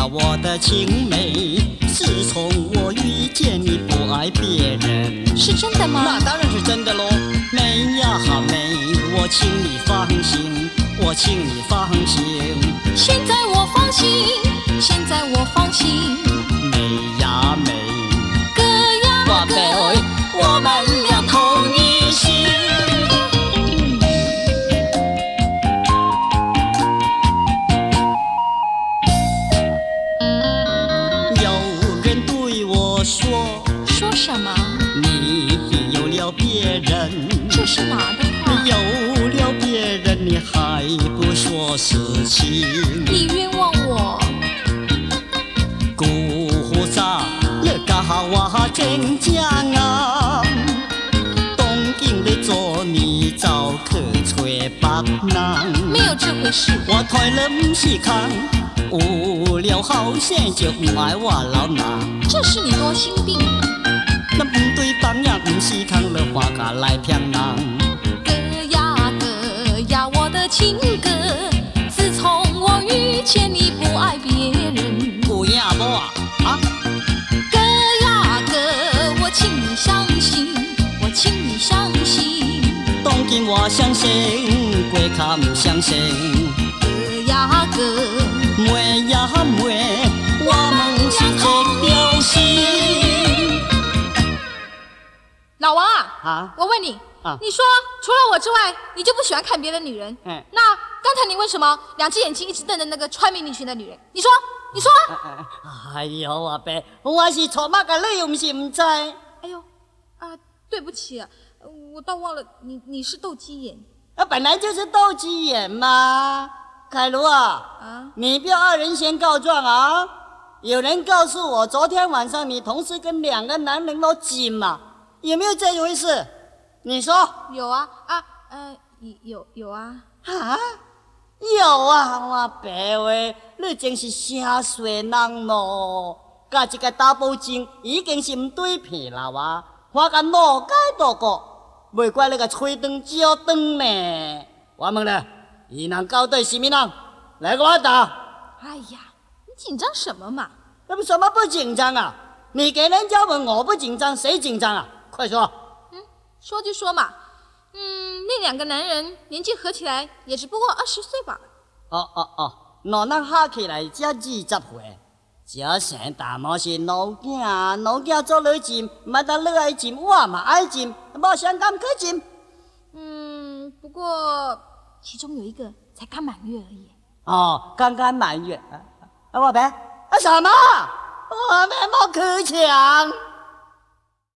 呀，我的青梅，自从我遇见你，不爱别人， 是真的吗？ 那当然是真的喽。美呀美，我请你放心，我请你放心。 现在我放心，现在我放心。 美呀美， 哥呀哥， 我们俩同一心。有人对我说， 说什么？ 你有了别人， 这是哪的话？ 有了别人，你还不说实情。 你冤枉我。 古早你教我真正啊，当今你做你走去找别人， 没有这回事。 我台了不是空，有了好生就不爱我老人。 这是你多心病。 咱不对房也不是空，你花卡来骗人。 哥呀，我的情歌，自从我遇见你，不爱别人。 有影无啊？啊！ 哥呀哥，我请你相信，我请你相信。 当今我相信，过卡不相信。 哥呀哥， 妹呀妹，我们是一条心。 老王啊我问你，你说除了我之外，你就不喜欢看别的女人？那刚才你为什么两只眼睛一直瞪着那个穿迷你裙的女人？你说，你说。 哎呦，阿伯，我是错嘛个你，又不是唔知。 哎呦，对不起，我倒忘了你是斗鸡眼。 本来就是斗鸡眼嘛。凯如啊，你不要二人先告状啊！有人告诉我，昨天晚上你同时跟2个男人都亲嘛，有没有这一回事？你说。 有啊，有啊。 啊？有啊，我白话，你真是啥衰人咯？甲一个查甫精已经是唔对片啦哇！我甲路解多过，袂怪你个吹长脚长呢。我问你，伊人到底是咩人？来给我答。 哎呀，你紧张什么嘛？ 那不什么不紧张啊？你给人家问我不紧张，谁紧张啊？快说。 说就说嘛。那2个男人年纪合起来也只不过20岁吧。 那咱合起来才20岁。这生大毛是老囝做女亲，毋但你爱亲，我嘛爱亲，无相干可亲。 不过其中有一个才刚满月而已。 刚刚满月。我白什么？我没毛可抢。